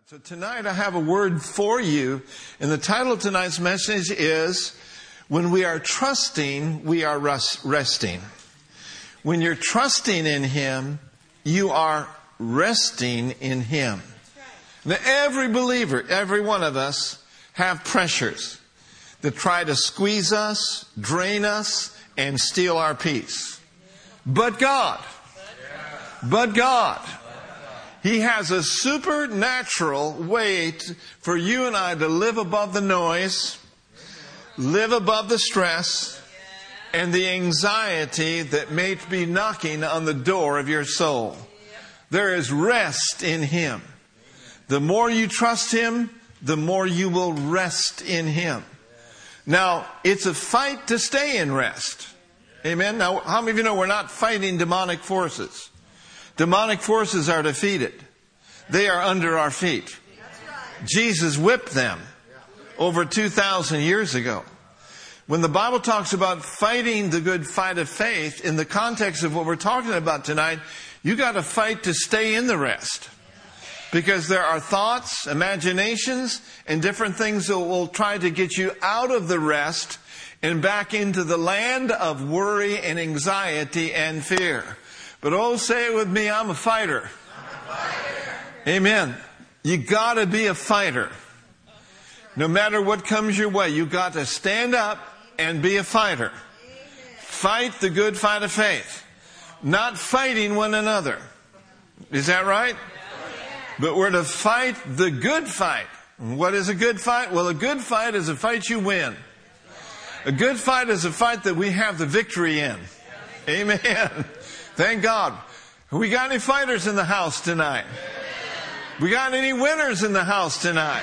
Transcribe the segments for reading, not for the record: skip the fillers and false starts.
So tonight I have a word for you, and the title of tonight's message is, When We Are Trusting, We Are Resting. When you're trusting in Him, you are resting in Him. Now, every believer, every one of us, have pressures that try to squeeze us, drain us, and steal our peace. But God, He has a supernatural way for you and I to live above the noise, live above the stress, and the anxiety that may be knocking on the door of your soul. There is rest in Him. The more you trust Him, the more you will rest in Him. Now, it's a fight to stay in rest. Amen? Now, how many of you know we're not fighting demonic forces? Demonic forces are defeated. They are under our feet. Jesus whipped them over 2,000 years ago. When the Bible talks about fighting the good fight of faith, in the context of what we're talking about tonight, you got to fight to stay in the rest. Because there are thoughts, imaginations, and different things that will try to get you out of the rest and back into the land of worry and anxiety and fear. But oh, say it with me, I'm a fighter. Amen. You got to be a fighter. No matter what comes your way, you got to stand up and be a fighter. Fight the good fight of faith. Not fighting one another. Is that right? But we're to fight the good fight. What is a good fight? Well, a good fight is a fight you win. A good fight is a fight that we have the victory in. Amen. Thank God. We got any fighters in the house tonight? We got any winners in the house tonight?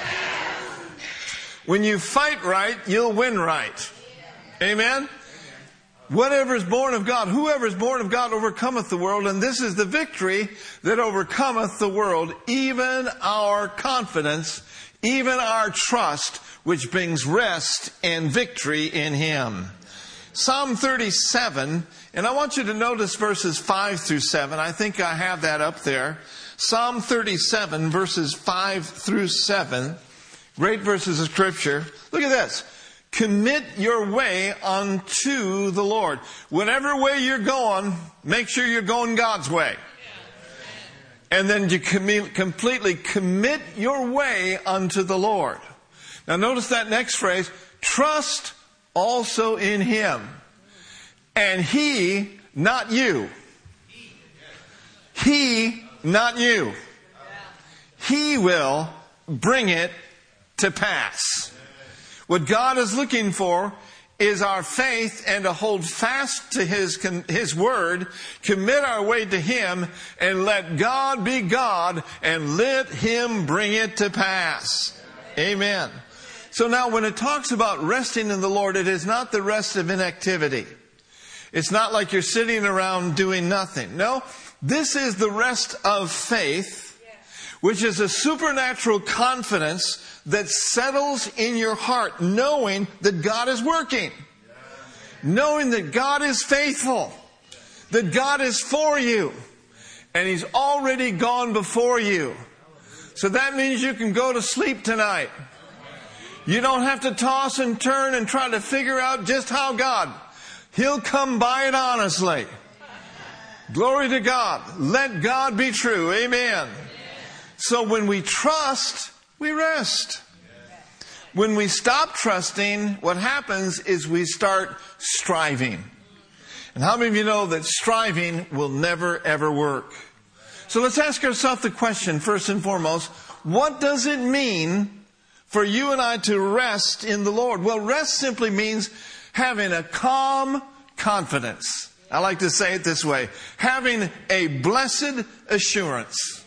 When you fight right, you'll win right. Amen? Whatever is born of God, whoever is born of God overcometh the world, and this is the victory that overcometh the world, even our confidence, even our trust, which brings rest and victory in Him. Psalm 37, and I want you to notice verses 5 through 7. I think I have that up there. Psalm 37, verses 5 through 7. Great verses of Scripture. Look at this. Commit your way unto the Lord. Whatever way you're going, make sure you're going God's way. And then you completely commit your way unto the Lord. Now notice that next phrase. Trust also in Him. And He, not you. He, not you. He will bring it to pass. What God is looking for is our faith and to hold fast to His Word, commit our way to Him, and let God be God and let Him bring it to pass. Amen. So now when it talks about resting in the Lord, it is not the rest of inactivity. It's not like you're sitting around doing nothing. No, this is the rest of faith, which is a supernatural confidence that settles in your heart, knowing that God is working. Knowing that God is faithful. That God is for you. And He's already gone before you. So that means you can go to sleep tonight. You don't have to toss and turn and try to figure out just how God. He'll come by it honestly. Glory to God. Let God be true. Amen. So when we trust, we rest. When we stop trusting, what happens is we start striving. And how many of you know that striving will never ever work? So let's ask ourselves the question, first and foremost, what does it mean for you and I to rest in the Lord? Well, rest simply means having a calm confidence. I like to say it this way. Having a blessed assurance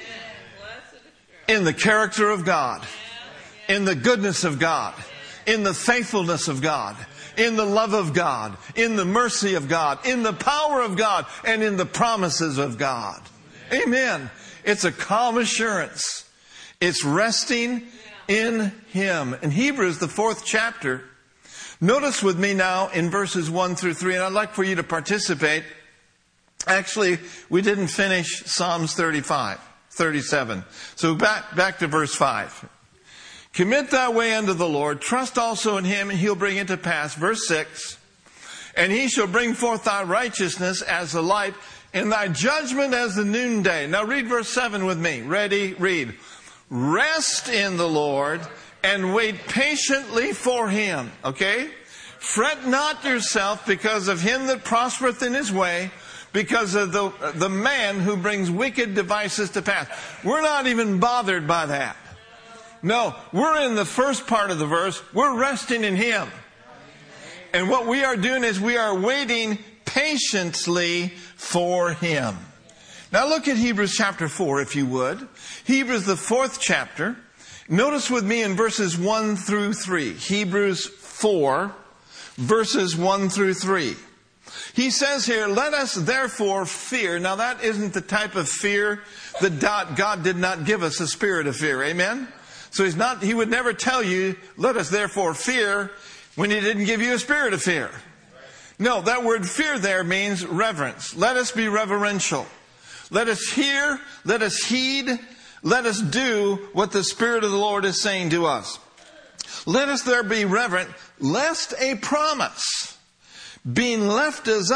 in the character of God, in the goodness of God, in the faithfulness of God, in the love of God, in the mercy of God, in the power of God, and in the promises of God. Amen. It's a calm assurance. It's resting in Him. In Hebrews, the 4th chapter, notice with me now in verses 1 through 3, and I'd like for you to participate. Actually, we didn't finish Psalms 35. 37. So back to verse 5. Commit thy way unto the Lord, trust also in him, and he'll bring it to pass. Verse 6. And he shall bring forth thy righteousness as the light, and thy judgment as the noonday. Now read verse 7 with me. Ready? Read. Rest in the Lord and wait patiently for him. Okay? Fret not yourself because of him that prospereth in his way, because of the man who brings wicked devices to pass. We're not even bothered by that. No, we're in the first part of the verse. We're resting in him. And what we are doing is we are waiting patiently for him. Now look at Hebrews chapter 4, if you would. Hebrews, the 4th chapter. Notice with me in verses 1 through 3. Hebrews 4, verses 1 through 3. He says here, let us therefore fear. Now that isn't the type of fear that God did not give us, a spirit of fear. Amen? So he would never tell you, let us therefore fear, when he didn't give you a spirit of fear. No, that word fear there means reverence. Let us be reverential. Let us hear, let us heed, let us do what the Spirit of the Lord is saying to us. Let us there be reverent, lest a promise being left us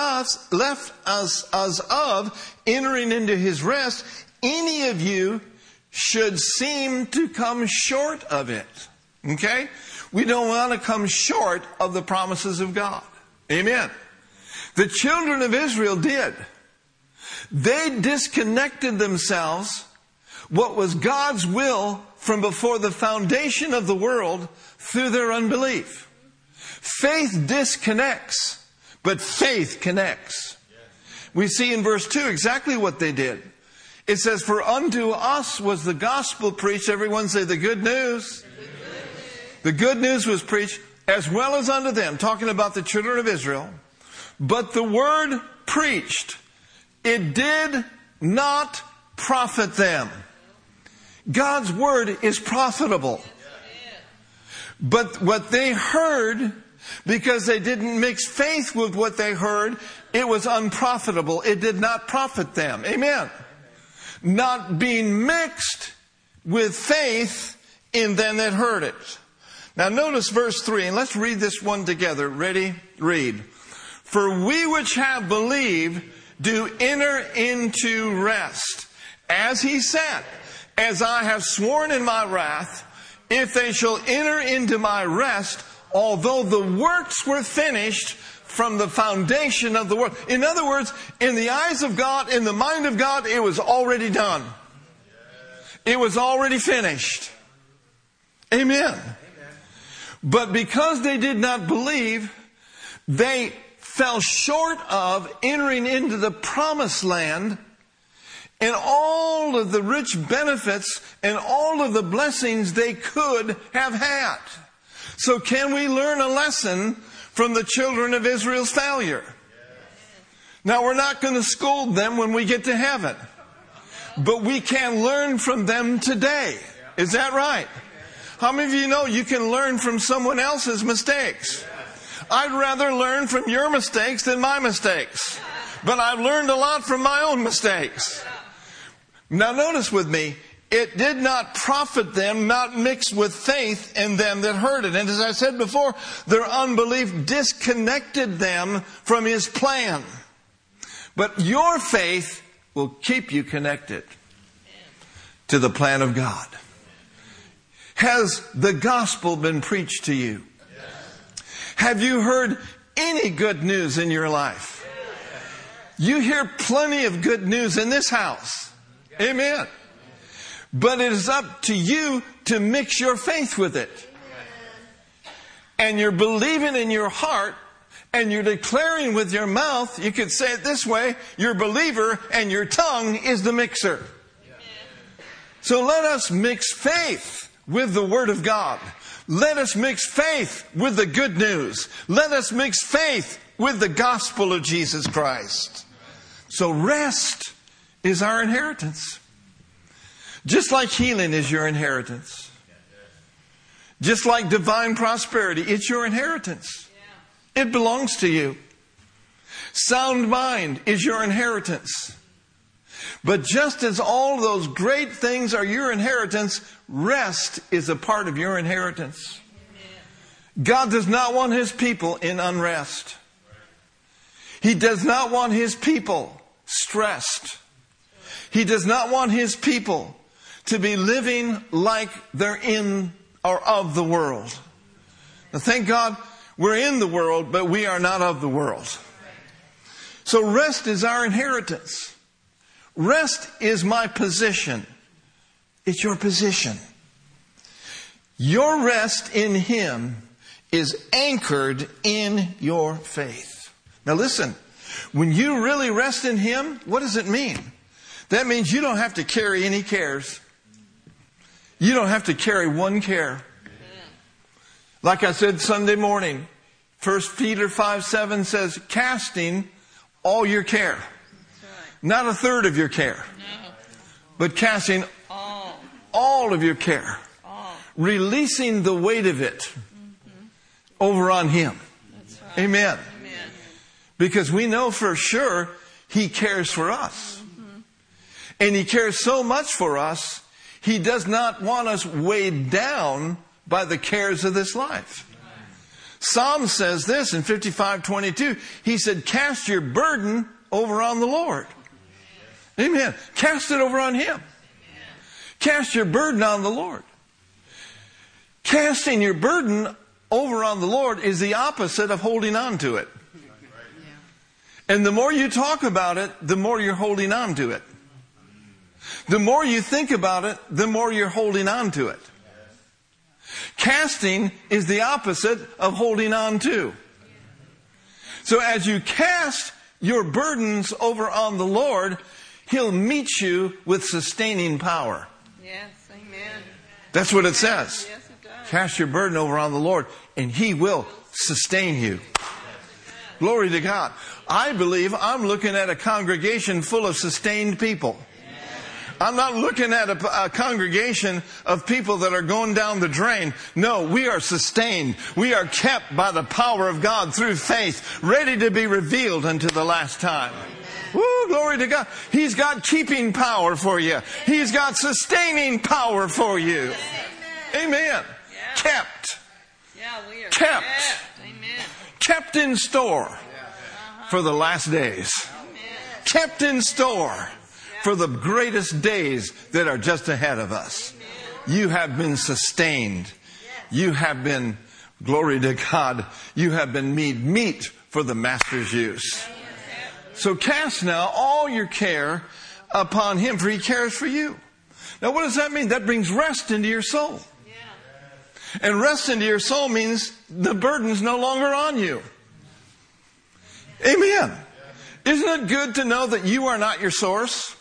of entering into his rest, any of you should seem to come short of it. Okay? We don't want to come short of the promises of God. Amen. The children of Israel did. They disconnected themselves, what was God's will from before the foundation of the world, through their unbelief. Faith disconnects, but faith connects. We see in verse 2 exactly what they did. It says, for unto us was the gospel preached. Everyone say the good news. The good news was preached as well as unto them, talking about the children of Israel. But the word preached, it did not profit them. God's word is profitable. But what they heard, because they didn't mix faith with what they heard, it was unprofitable. It did not profit them. Amen. Not being mixed with faith in them that heard it. Now notice verse 3, and let's read this one together. Ready? Read. For we which have believed do enter into rest. As he said, as I have sworn in my wrath, if they shall enter into my rest, although the works were finished from the foundation of the world. In other words, in the eyes of God, in the mind of God, it was already done. It was already finished. Amen. But because they did not believe, they fell short of entering into the promised land and all of the rich benefits and all of the blessings they could have had. So can we learn a lesson from the children of Israel's failure? Now we're not going to scold them when we get to heaven, but we can learn from them today. Is that right? How many of you know you can learn from someone else's mistakes? I'd rather learn from your mistakes than my mistakes. But I've learned a lot from my own mistakes. Now notice with me, it did not profit them, not mixed with faith in them that heard it. And as I said before, their unbelief disconnected them from his plan. But your faith will keep you connected to the plan of God. Has the gospel been preached to you? Have you heard any good news in your life? You hear plenty of good news in this house. Amen. But it is up to you to mix your faith with it. And you're believing in your heart and you're declaring with your mouth. You could say it this way: you're a believer and your tongue is the mixer. So let us mix faith with the Word of God. Let us mix faith with the good news. Let us mix faith with the gospel of Jesus Christ. So rest is our inheritance. Just like healing is your inheritance. Just like divine prosperity, it's your inheritance. It belongs to you. Sound mind is your inheritance. But just as all those great things are your inheritance, rest is a part of your inheritance. God does not want His people in unrest. He does not want His people stressed. He does not want His people to be living like they're in or of the world. Now, thank God we're in the world, but we are not of the world. So rest is our inheritance. Rest is my position. It's your position. Your rest in Him is anchored in your faith. Now listen, when you really rest in Him, what does it mean? That means you don't have to carry any cares. You don't have to carry one care. Like I said Sunday morning, 1 Peter 5:7 says, casting all your care. Not a third of your care, but casting all of your care. Releasing the weight of it over on Him. Amen. Because we know for sure He cares for us. And He cares so much for us, He does not want us weighed down by the cares of this life. Psalm says this in 55:22. He said, cast your burden over on the Lord. Amen. Cast it over on Him. Cast your burden on the Lord. Casting your burden over on the Lord is the opposite of holding on to it. And the more you talk about it, the more you're holding on to it. The more you think about it, the more you're holding on to it. Casting is the opposite of holding on to. So as you cast your burdens over on the Lord, He'll meet you with sustaining power. Yes, amen. That's what it says. Yes, it does. Cast your burden over on the Lord, and He will sustain you. Glory to God. I believe I'm looking at a congregation full of sustained people. I'm not looking at a congregation of people that are going down the drain. No, we are sustained. We are kept by the power of God through faith, ready to be revealed unto the last time. Woo, glory to God. He's got keeping power for you. He's got sustaining power for you. Amen. Kept. Yeah, we are kept. Amen. Kept in store for the last days. Kept in store for the greatest days that are just ahead of us. You have been sustained. You have been, glory to God, you have been made meat for the Master's use. So cast now all your care upon Him, for He cares for you. Now what does that mean? That brings rest into your soul. And rest into your soul means the burden's no longer on you. Amen. Isn't it good to know that you are not your source?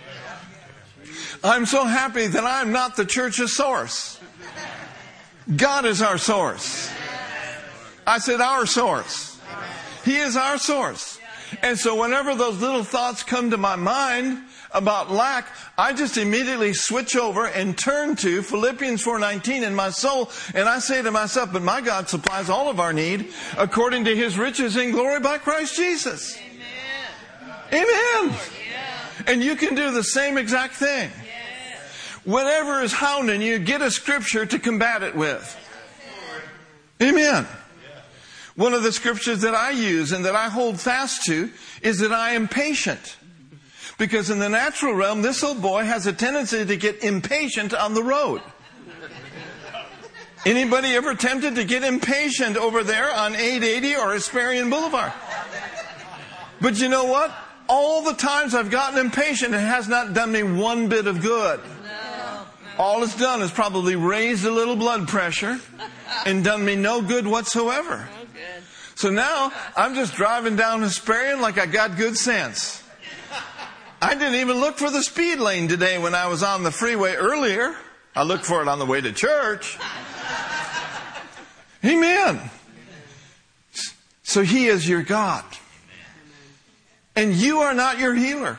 I'm so happy that I'm not the church's source. God is our source. I said our source. He is our source. And so whenever those little thoughts come to my mind about lack, I just immediately switch over and turn to Philippians 4:19 in my soul, and I say to myself, but my God supplies all of our need according to His riches in glory by Christ Jesus. Amen. And you can do the same exact thing. Whatever is hounding you, get a scripture to combat it with. Amen. One of the scriptures that I use and that I hold fast to is that I am patient. Because in the natural realm, this old boy has a tendency to get impatient on the road. Anybody ever tempted to get impatient over there on 880 or Hesperian Boulevard? But you know what? All the times I've gotten impatient, it has not done me one bit of good. All it's done is probably raised a little blood pressure and done me no good whatsoever. So now I'm just driving down Hesperian like I got good sense. I didn't even look for the speed lane today when I was on the freeway earlier. I looked for it on the way to church. Amen. So He is your God. And you are not your healer.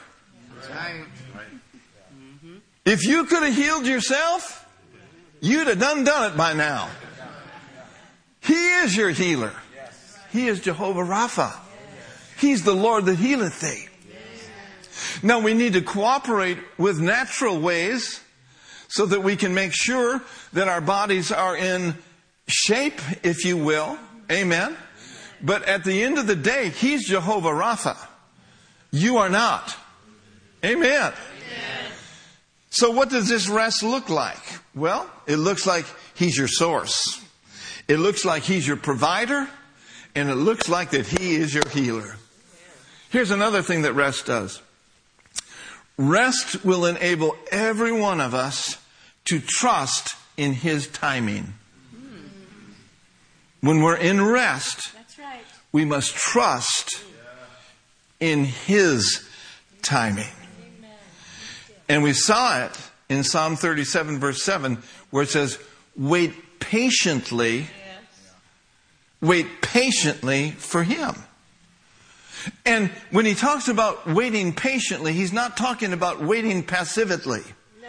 If you could have healed yourself, you'd have done it by now. He is your healer. He is Jehovah Rapha. He's the Lord that healeth thee. Now we need to cooperate with natural ways so that we can make sure that our bodies are in shape, if you will. Amen. But at the end of the day, He's Jehovah Rapha. You are not. Amen. So what does this rest look like? Well, it looks like He's your source. It looks like He's your provider. And it looks like that He is your healer. Here's another thing that rest does. Rest will enable every one of us to trust in His timing. When we're in rest, we must trust in His timing. And we saw it in Psalm 37 verse 7 where it says, wait patiently for Him. And when he talks about waiting patiently, he's not talking about waiting passively.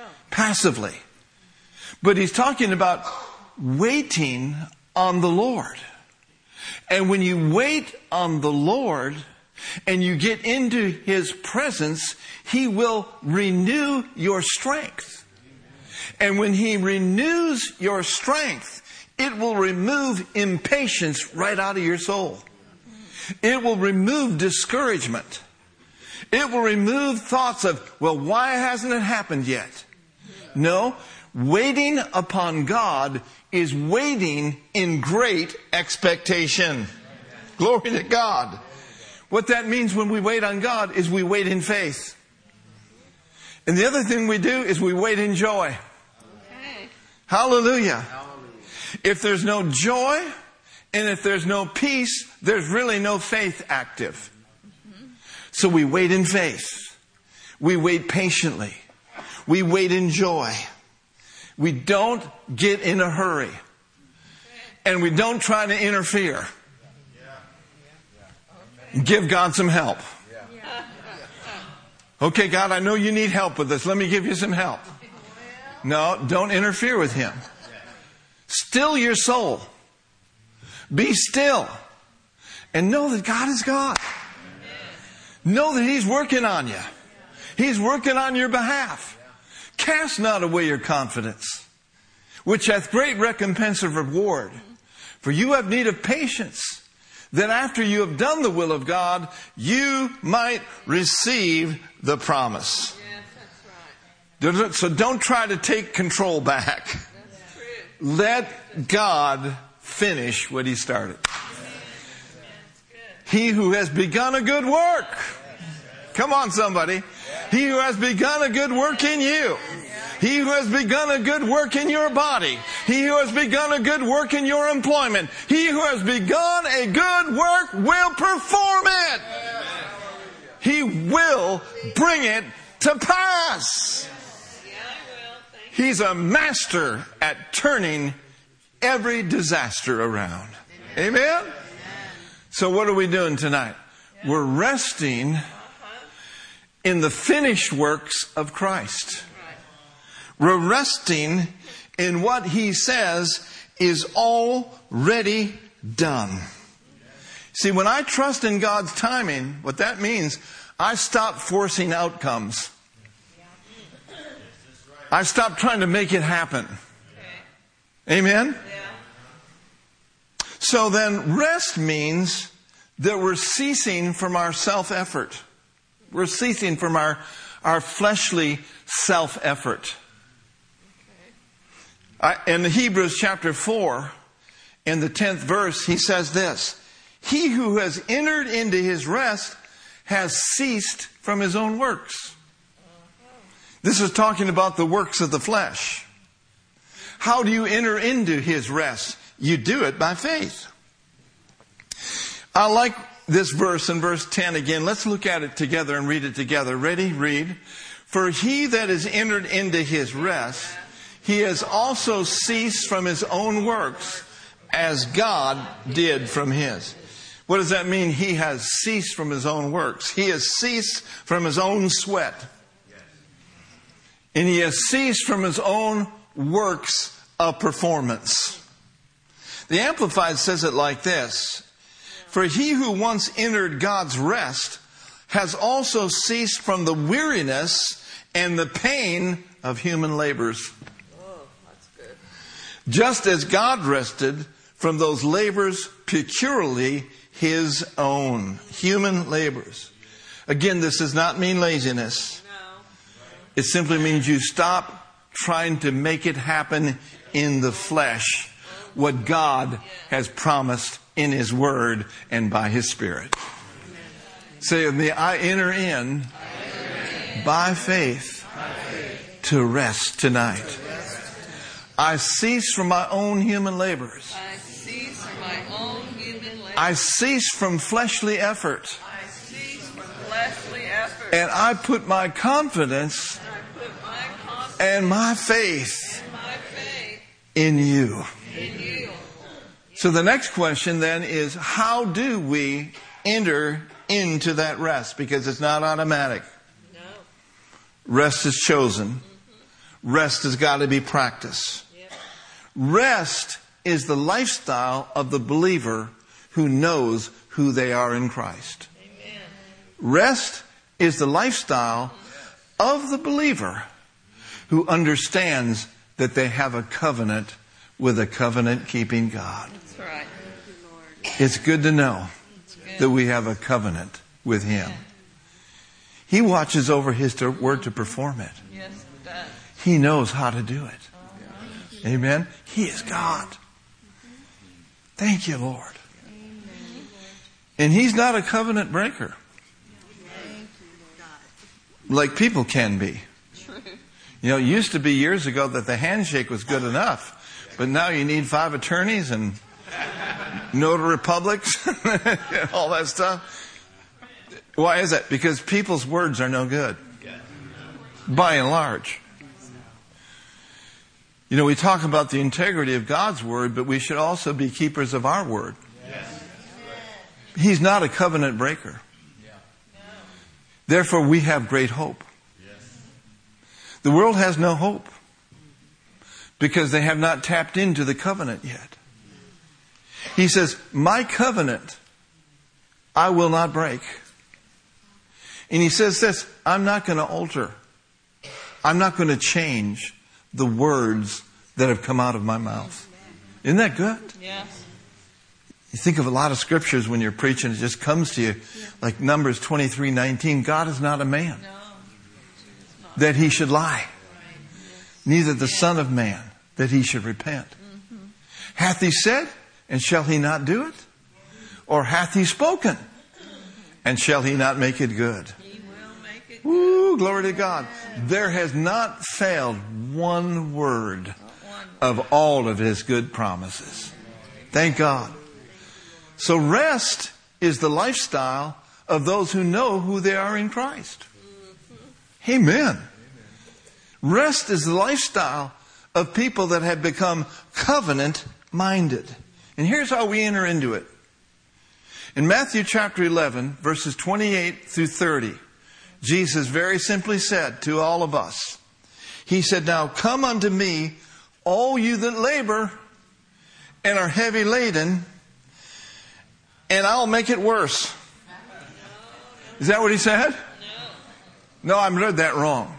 But he's talking about waiting on the Lord. And when you wait on the Lord and you get into His presence, He will renew your strength. And when He renews your strength, it will remove impatience right out of your soul. It will remove discouragement. It will remove thoughts of, well, why hasn't it happened yet? No, waiting upon God is waiting in great expectation. Glory to God. What that means when we wait on God is we wait in faith. And the other thing we do is we wait in joy. Okay. Hallelujah. If there's no joy and if there's no peace, there's really no faith active. So we wait in faith. We wait patiently. We wait in joy. We don't get in a hurry. And we don't try to interfere. Give God some help. Okay, God, I know you need help with this. Let me give you some help. No, don't interfere with Him. Still your soul. Be still. And know that God is God. Know that He's working on you. He's working on your behalf. Cast not away your confidence, which hath great recompense of reward. For you have need of patience, that after you have done the will of God, you might receive the promise. Yes, that's right. So don't try to take control back. That's true. Let God finish what He started. He who has begun a good work. Come on, somebody. He who has begun a good work in you. He who has begun a good work in your body. He who has begun a good work in your employment. He who has begun a good work will perform it. He will bring it to pass. He's a master at turning every disaster around. Amen? So what are we doing tonight? We're resting in the finished works of Christ. We're resting in what He says is already done. See, when I trust in God's timing, what that means, I stop forcing outcomes. I stop trying to make it happen. Amen? So then rest means that we're ceasing from our self-effort. We're ceasing from our fleshly self-effort. In Hebrews chapter 4, in the 10th verse, he says this: He who has entered into his rest has ceased from his own works. This is talking about the works of the flesh. How do you enter into His rest? You do it by faith. I like this verse in verse 10 again. Let's look at it together and read it together. Ready? Read. For he that is entered into his rest, he has also ceased from his own works, as God did from His. What does that mean? He has ceased from his own works. He has ceased from his own sweat. And he has ceased from his own works of performance. The Amplified says it like this: For he who once entered God's rest has also ceased from the weariness and the pain of human labors. Oh, that's good. Just as God rested from those labors peculiarly his own. Human labors. Again, this does not mean laziness. No. It simply means you stop trying to make it happen in the flesh what God has promised in His Word and by His Spirit. Say with me, I enter in by faith to rest tonight. I cease from my own human labors. I cease from my own human labor. I cease from fleshly effort. I cease from fleshly effort. And I put my confidence And I put my confidence and my faith and my faith in you. in you. So the next question then is, how do we enter into that rest? Because it's not automatic. No. Rest is chosen. Rest has got to be practiced. Yep. Rest is the lifestyle of the believer who knows who they are in Christ. Amen. Rest is the lifestyle of the believer who understands that they have a covenant with a covenant-keeping God. That's right. It's good to know It's good. that we have a covenant with Him. He watches over His word to perform it. Yes, it does. He knows how to do it. Amen. He is God. Thank you, Lord. And He's not a covenant breaker like people can be. You know, it used to be years ago that the handshake was good enough. But now you need 5 attorneys and notary publics and all that stuff. Why is that? Because people's words are no good. By and large. You know, we talk about the integrity of God's word, but we should also be keepers of our word. He's not a covenant breaker. Therefore, we have great hope. The world has no hope because they have not tapped into the covenant yet. He says, my covenant I will not break. And He says this, I'm not going to alter. I'm not going to change the words that have come out of my mouth. Isn't that good? Yes. You think of a lot of scriptures when you're preaching, it just comes to you like Numbers 23:19. God is not a man No. that He should lie, neither the Son of Man that He should repent. Hath He said, and shall He not do it? Or hath He spoken, and shall He not make it good? He will make it. Woo, glory to God. There has not failed one word of all of His good promises. Thank God. So rest is the lifestyle of those who know who they are in Christ. Amen. Rest is the lifestyle of people that have become covenant-minded. And here's how we enter into it. In Matthew chapter 11, verses 28 through 30, Jesus very simply said to all of us, He said, now come unto me, all you that labor and are heavy laden, and I'll make it worse. Is that what He said? No, I read that wrong.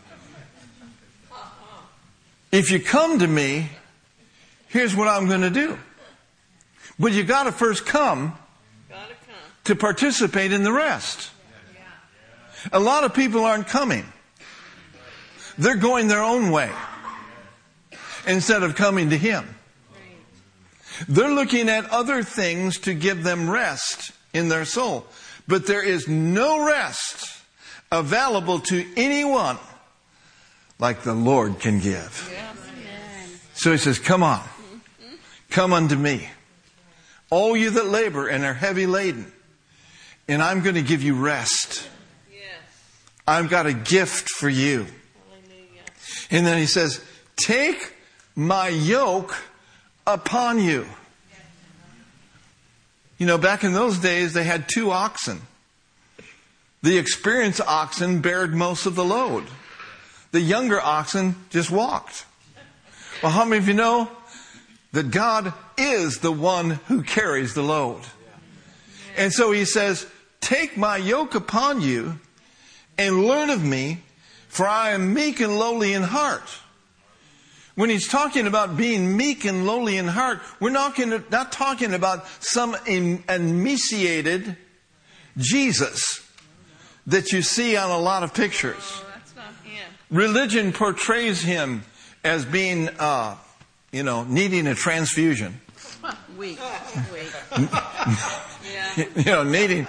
If you come to me, here's what I'm going to do. But you got to first come Gotta come. to participate in the rest. A lot of people aren't coming. They're going their own way instead of coming to Him. They're looking at other things to give them rest in their soul. But there is no rest available to anyone like the Lord can give. Yes. So He says, come on. Come unto me. All you that labor and are heavy laden. And I'm going to give you rest. Yes. I've got a gift for you. Hallelujah. And then He says, take my yoke upon you. You know, back in those days, they had 2 oxen. The experienced oxen bared most of the load. The younger oxen just walked. Well, how many of you know that God is the one who carries the load? And so He says, take my yoke upon you and learn of me, for I am meek and lowly in heart. When he's talking about being meek and lowly in heart, we're not talking about some emaciated Jesus that you see on a lot of pictures. Oh, that's not him. Religion portrays him as being, needing a transfusion. Weak. Yeah. Needing,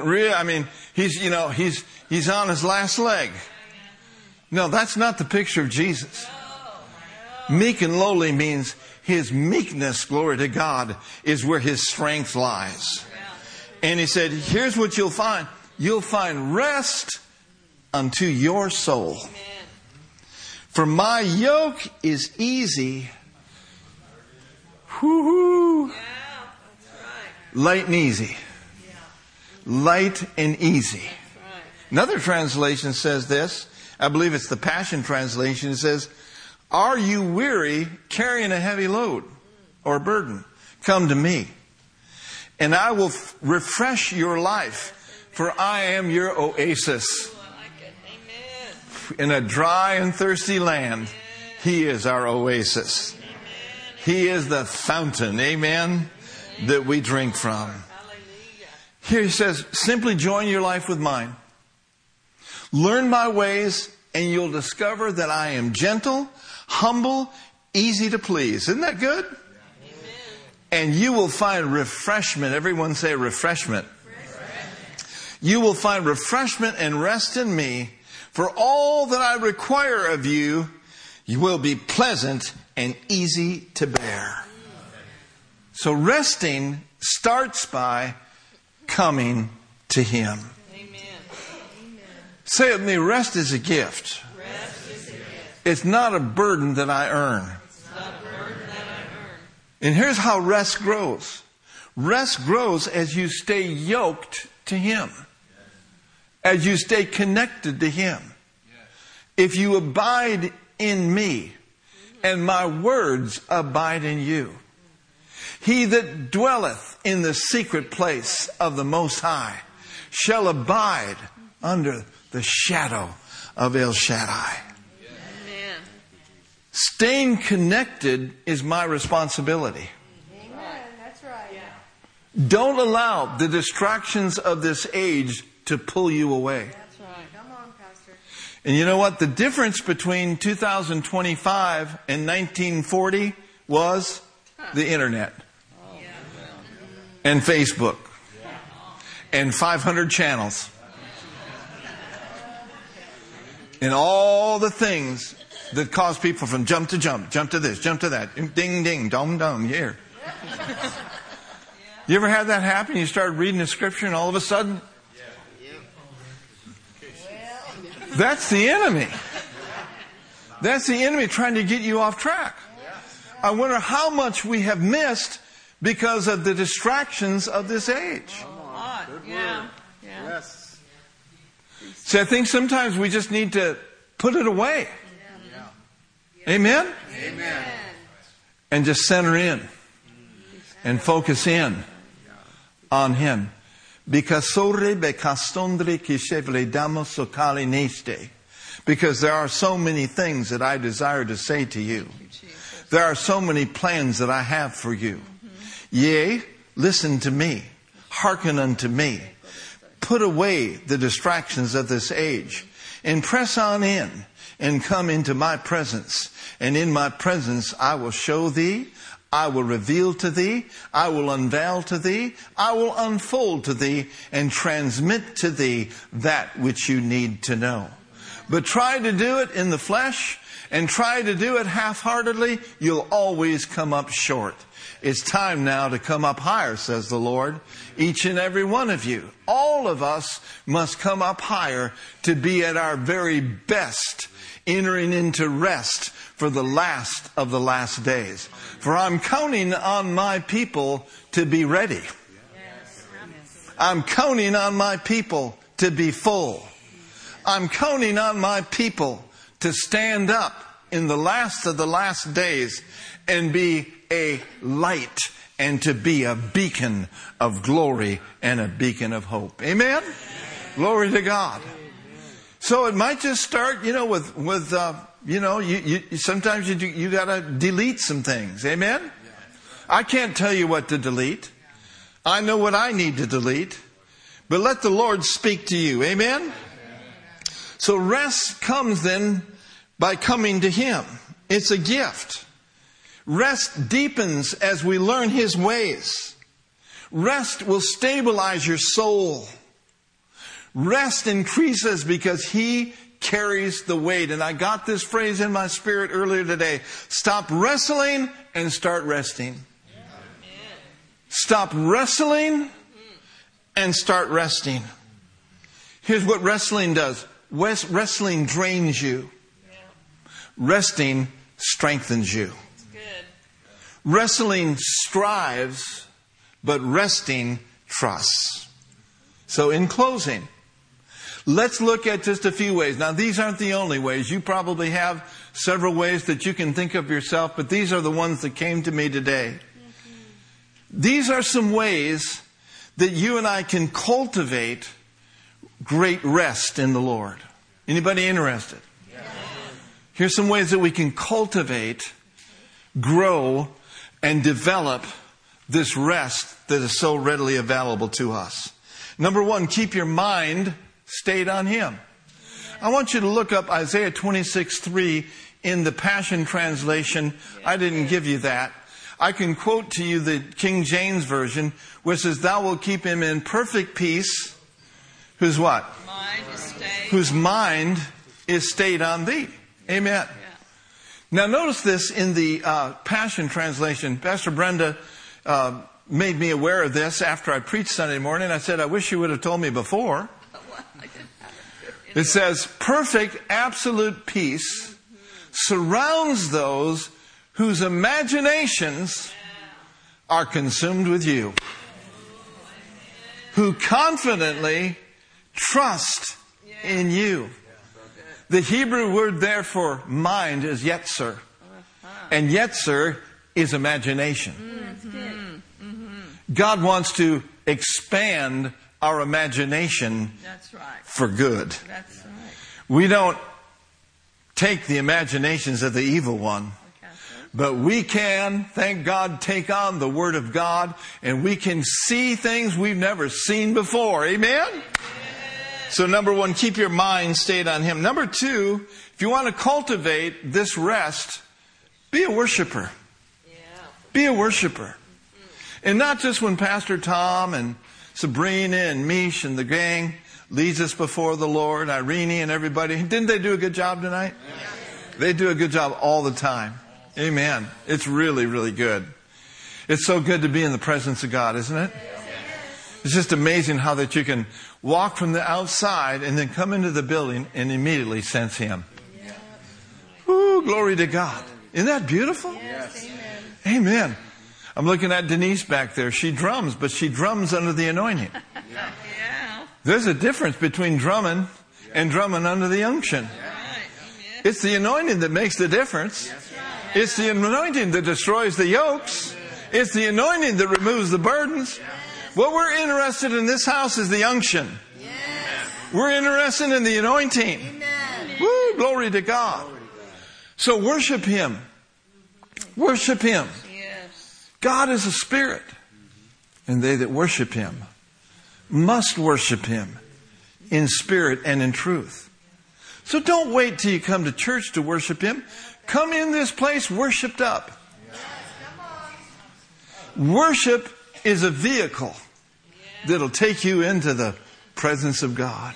he's on his last leg. No, that's not the picture of Jesus. Meek and lowly means his meekness, glory to God, is where his strength lies. And he said, here's what you'll find. You'll find rest unto your soul. For my yoke is easy. Whoo-hoo. Yeah, that's right. Light and easy. Light and easy. That's right. Another translation says this. I believe it's the Passion Translation. It says, are you weary carrying a heavy load or burden? Come to me, and I will refresh your life, for I am your oasis. Oh, I like it. Amen. In a dry and thirsty land, he is our oasis. He is the fountain, amen, that we drink from. Hallelujah. Here he says, simply join your life with mine. Learn my ways, and you'll discover that I am gentle, humble, easy to please. Isn't that good? Amen. And you will find refreshment. Everyone say refreshment. You will find refreshment and rest in me. For all that I require of you, you will be pleasant and easy to bear. So resting starts by coming to him. Amen. Say it with me, rest is a gift. Rest is a gift. It's not a burden that I earn. It's not a burden that I earn. And here's how rest grows. Rest grows as you stay yoked to him. As you stay connected to him. If you abide in me, and my words abide in you. He that dwelleth in the secret place of the Most High shall abide under the shadow of El Shaddai. Amen. Staying connected is my responsibility. Amen. That's right. Don't allow the distractions of this age to pull you away. That's right. Come on, Pastor. And you know what? The difference between 2025 and 1940 was the internet. And Facebook. And 500 channels. And all the things that cause people from jump to jump, jump to this, jump to that, ding, ding, dom, dom, here. You ever had that happen? You started reading the scripture and all of a sudden, that's the enemy. That's the enemy trying to get you off track. I wonder how much we have missed because of the distractions of this age. A lot. Yeah. Yes. See, I think sometimes we just need to put it away. Amen? Amen. And just center in and focus in on him. Because there are so many things that I desire to say to you. There are so many plans that I have for you. Yea, listen to me. Hearken unto me. Put away the distractions of this age. And press on in and come into my presence. And in my presence I will show thee. I will reveal to thee. I will unveil to thee. I will unfold to thee and transmit to thee that which you need to know. But try to do it in the flesh and try to do it half-heartedly, you'll always come up short. It's time now to come up higher, says the Lord. Each and every one of you. All of us must come up higher to be at our very best, entering into rest for the last of the last days. For I'm counting on my people to be ready. I'm counting on my people to be full. I'm counting on my people to stand up in the last of the last days and be a light and to be a beacon of glory and a beacon of hope. Amen? Glory to God. So it might just start, with sometimes you got to delete some things. Amen? I can't tell you what to delete. I know what I need to delete. But let the Lord speak to you. Amen? So rest comes then by coming to Him. It's a gift. Rest deepens as we learn His ways. Rest will stabilize your soul. Rest increases because He carries the weight. And I got this phrase in my spirit earlier today. Stop wrestling and start resting. Stop wrestling and start resting. Here's what wrestling does. Wrestling drains you. Resting strengthens you. Wrestling strives, but resting trusts. So in closing, let's look at just a few ways. Now, these aren't the only ways. You probably have several ways that you can think of yourself, but these are the ones that came to me today. These are some ways that you and I can cultivate great rest in the Lord. Anybody interested? Yes. Here's some ways that we can cultivate, grow, and develop this rest that is so readily available to us. Number one, keep your mind stayed on Him. I want you to look up Isaiah 26:3 in the Passion Translation. I didn't give you that. I can quote to you the King James Version, which says, "Thou wilt keep him in perfect peace." Whose what? Mind is stayed. Whose mind is stayed on Thee. Amen. Yeah. Now notice this in the Passion Translation. Pastor Brenda made me aware of this after I preached Sunday morning. I said, I wish you would have told me before. It says, perfect, absolute peace surrounds those whose imaginations are consumed with you, who confidently trust in you. The Hebrew word there for mind is yetzer. And yetzer is imagination. God wants to expand our imagination for good. That's right. We don't take the imaginations of the evil one. But we can, thank God, take on the Word of God, and we can see things we've never seen before. Amen? So number one, keep your mind stayed on Him. Number two, if you want to cultivate this rest, be a worshiper. Be a worshiper. And not just when Pastor Tom and Sabrina and Mish and the gang leads us before the Lord, Irene and everybody. Didn't they do a good job tonight? They do a good job all the time. Amen. It's really, really good. It's so good to be in the presence of God, isn't it? It's just amazing how that you can walk from the outside and then come into the building and immediately sense Him. Woo, glory to God. Isn't that beautiful? Yes. Amen. I'm looking at Denise back there. She drums, but she drums under the anointing. Yeah. There's a difference between drumming and drumming under the unction. It's the anointing that makes the difference. It's the anointing that destroys the yokes. It's the anointing that removes the burdens. What we're interested in this house is the unction. We're interested in the anointing. Woo, glory to God. So worship Him. Worship Him. Yes. God is a spirit, and they that worship Him must worship Him in spirit and in truth. So don't wait till you come to church to worship Him. Come in this place worshiped up. Worship is a vehicle that'll take you into the presence of God.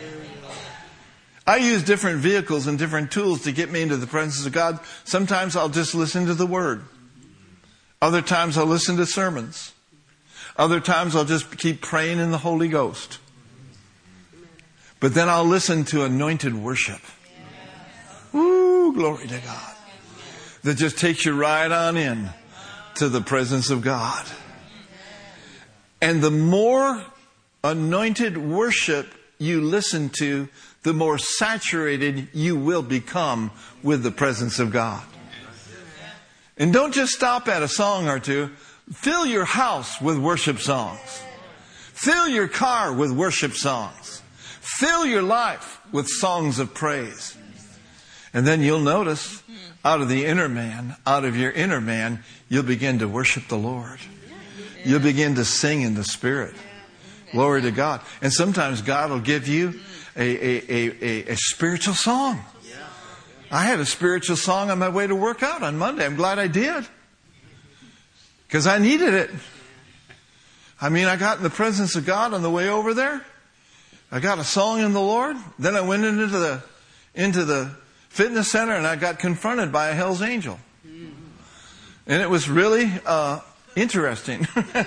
I use different vehicles and different tools to get me into the presence of God. Sometimes I'll just listen to the Word. Other times I'll listen to sermons. Other times I'll just keep praying in the Holy Ghost. But then I'll listen to anointed worship. Woo, glory to God. That just takes you right on in to the presence of God. And the more anointed worship you listen to, the more saturated you will become with the presence of God. And don't just stop at a song or two. Fill your house with worship songs. Fill your car with worship songs. Fill your life with songs of praise. And then you'll notice out of your inner man, you'll begin to worship the Lord. You'll begin to sing in the Spirit. Glory to God. And sometimes God will give you a spiritual song. I had a spiritual song on my way to work out on Monday. I'm glad I did. Because I needed it. I mean, I got in the presence of God on the way over there. I got a song in the Lord. Then I went into the fitness center and I got confronted by a Hell's Angel. And it was really interesting.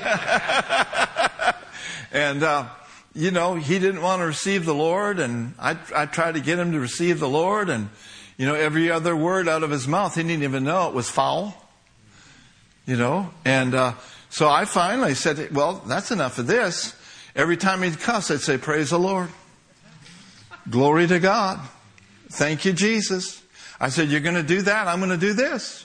And, he didn't want to receive the Lord. And I tried to get him to receive the Lord. And, every other word out of his mouth, he didn't even know it was foul. And so I finally said, well, that's enough of this. Every time he'd cuss, I'd say, praise the Lord. Glory to God. Thank you, Jesus. I said, you're going to do that. I'm going to do this.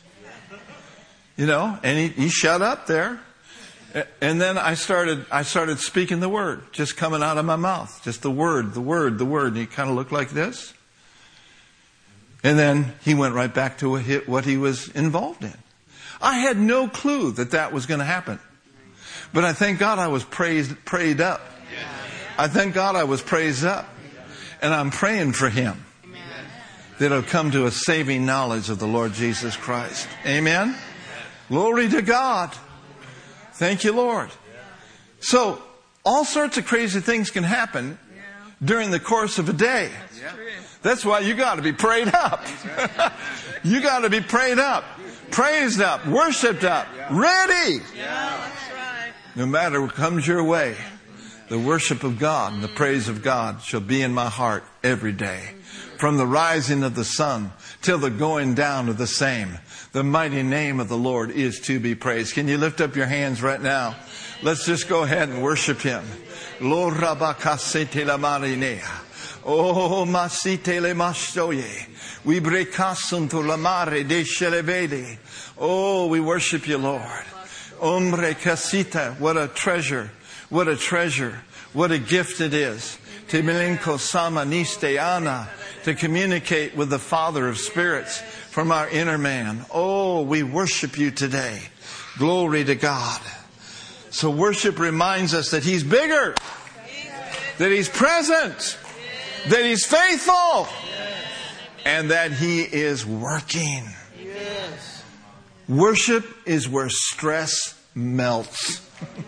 And he shut up there. And then I started speaking the word, just coming out of my mouth. Just the word. And he kind of looked like this. And then he went right back to what he was involved in. I had no clue that was going to happen. But I thank God I was prayed up. I thank God I was praised up. And I'm praying for him that he'll come to a saving knowledge of the Lord Jesus Christ. Amen? Glory to God. Thank you, Lord. So, all sorts of crazy things can happen during the course of a day. That's why you got to be prayed up. You got to be prayed up, praised up, worshipped up, ready. No matter what comes your way, the worship of God and the praise of God shall be in my heart every day. From the rising of the sun till the going down of the same. The mighty name of the Lord is to be praised. Can you lift up your hands right now? Let's just go ahead and worship him. Lo rabakasete la marinea. Oh, masite le mastoye. We brekasunto la mare de shelevede. Oh, we worship you, Lord. Ombre casita. What a treasure. What a treasure. What a gift it is. Timilenko sama nisteana. To communicate with the Father of spirits from our inner man. Oh, we worship you today. Glory to God. So worship reminds us that he's bigger. That he's present. That he's faithful. And that he is working. Worship is where stress melts.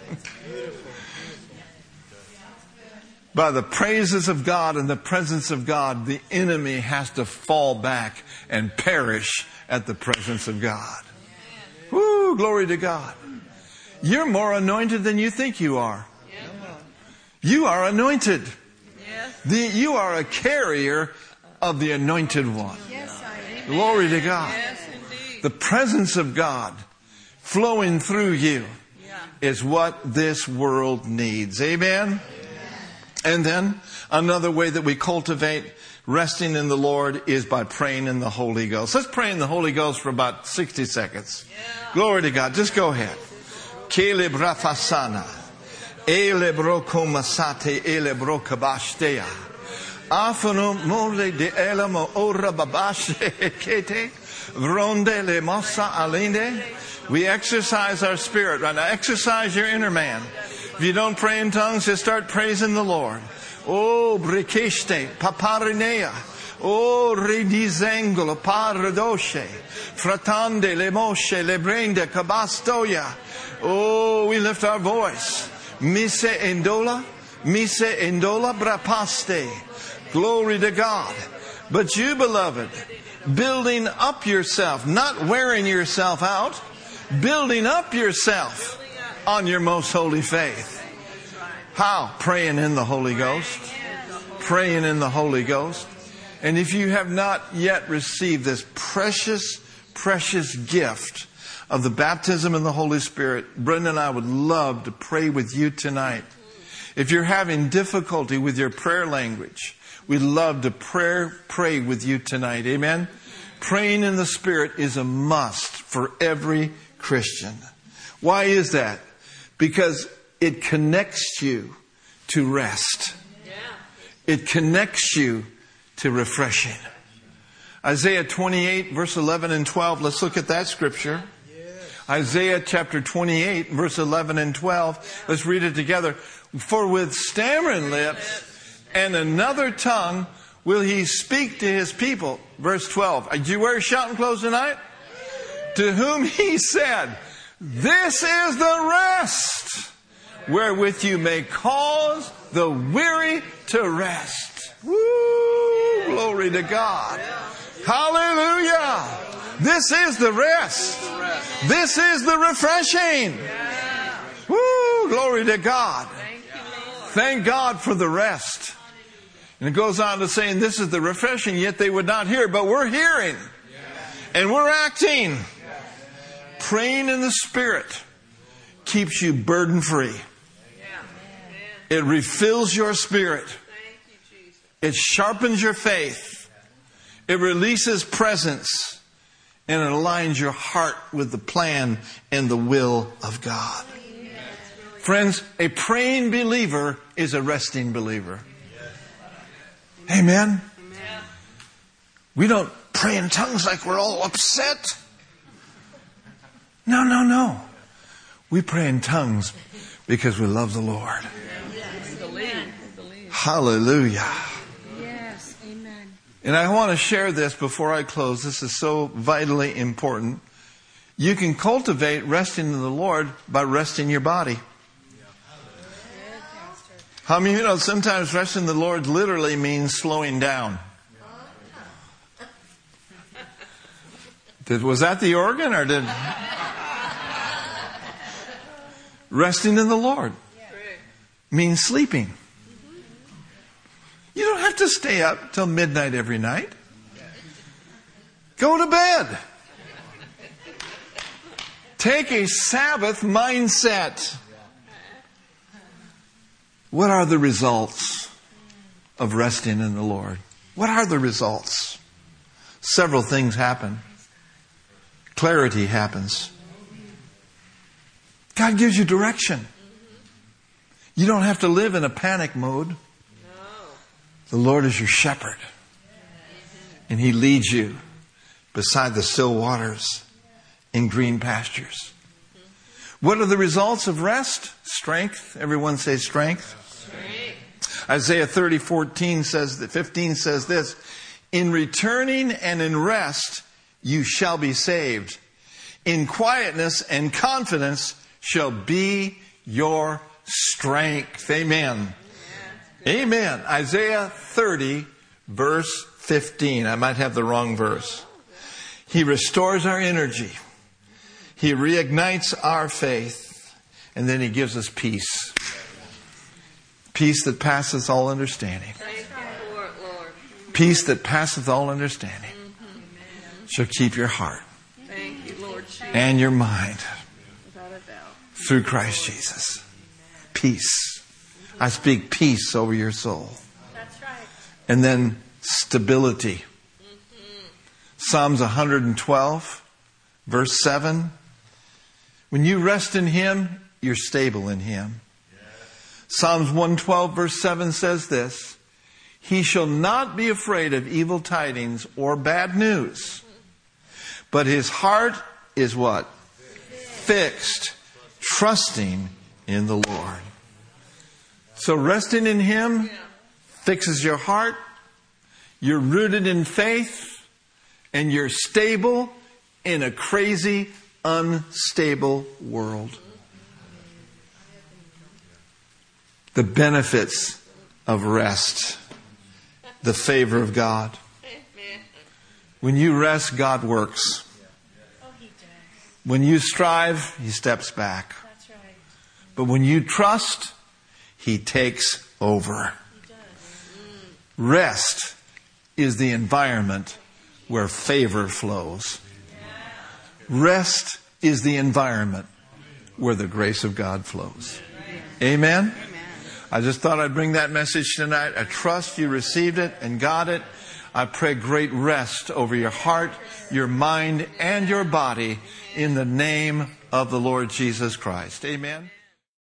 By the praises of God and the presence of God, the enemy has to fall back and perish at the presence of God. Woo, glory to God. You're more anointed than you think you are. You are anointed. You are a carrier of the anointed one. Glory to God. The presence of God flowing through you is what this world needs. Amen? And then another way that we cultivate resting in the Lord is by praying in the Holy Ghost. Let's pray in the Holy Ghost for about 60 seconds. Glory to God. Just go ahead. Kele brafasana. Ele broko masate ele broka bashtea. Afano mole de elamo ora babashe kete. Vronde le mosa alinde. We exercise our spirit right now. Exercise your inner man. If you don't pray in tongues, just start praising the Lord. Oh, brekeste, paparinea. Oh, redizengolo, paradoshe. Fratande, le moshe, le brende, cabastoya. Oh, we lift our voice. Mise endola brapaste. Glory to God. But you, beloved, building up yourself, not wearing yourself out, building up yourself on your most holy faith. How? Praying in the Holy Ghost. Praying in the Holy Ghost. And if you have not yet received this precious, precious gift of the baptism in the Holy Spirit, Brenda and I would love to pray with you tonight. If you're having difficulty with your prayer language, we'd love to pray with you tonight. Amen? Praying in the Spirit is a must for every Christian. Why is that? Because it connects you to rest. It connects you to refreshing. Isaiah 28, verse 11 and 12. Let's look at that scripture. Isaiah chapter 28, verse 11 and 12. Let's read it together. For with stammering lips and another tongue will he speak to his people. Verse 12. Did you wear shouting clothes tonight? To whom he said, this is the rest wherewith you may cause the weary to rest. Woo! Glory to God. Hallelujah. This is the rest. This is the refreshing. Woo! Glory to God. Thank God for the rest. And it goes on to saying this is the refreshing, yet they would not hear. But we're hearing. And we're acting. Praying in the Spirit keeps you burden free. It refills your spirit. It sharpens your faith. It releases presence. And it aligns your heart with the plan and the will of God. Friends, a praying believer is a resting believer. Amen? We don't pray in tongues like we're all upset. No. We pray in tongues because we love the Lord. Hallelujah. Yes, amen. And I want to share this before I close. This is so vitally important. You can cultivate resting in the Lord by resting your body. How many of you know sometimes resting in the Lord literally means slowing down? Was that the organ or did... Resting in the Lord means sleeping. You don't have to stay up till midnight every night. Go to bed. Take a Sabbath mindset. What are the results of resting in the Lord? What are the results? Several things happen. Clarity happens. God gives you direction. You don't have to live in a panic mode. The Lord is your shepherd. And He leads you beside the still waters in green pastures. What are the results of rest? Strength. Everyone say strength. Isaiah 30:15 says this, in returning and in rest you shall be saved. In quietness and confidence shall be your strength. Amen. Amen. Isaiah 30, verse 15. I might have the wrong verse. He restores our energy. He reignites our faith. And then He gives us peace. Peace that passeth all understanding. Peace that passeth all understanding shall keep your heart and your mind through Christ Jesus. Peace. I speak peace over your soul. That's right. And then stability. Psalms 112, verse 7. When you rest in Him, you're stable in Him. Psalms 112, verse 7 says this, He shall not be afraid of evil tidings or bad news, but his heart is what? Fixed, trusting in the Lord. So resting in Him fixes your heart. You're rooted in faith. And you're stable in a crazy, unstable world. The benefits of rest. The favor of God. When you rest, God works. When you strive, He steps back. That's right. But when you trust, He takes over. Rest is the environment where favor flows. Rest is the environment where the grace of God flows. Amen? I just thought I'd bring that message tonight. I trust you received it and got it. I pray great rest over your heart, your mind, and your body in the name of the Lord Jesus Christ. Amen.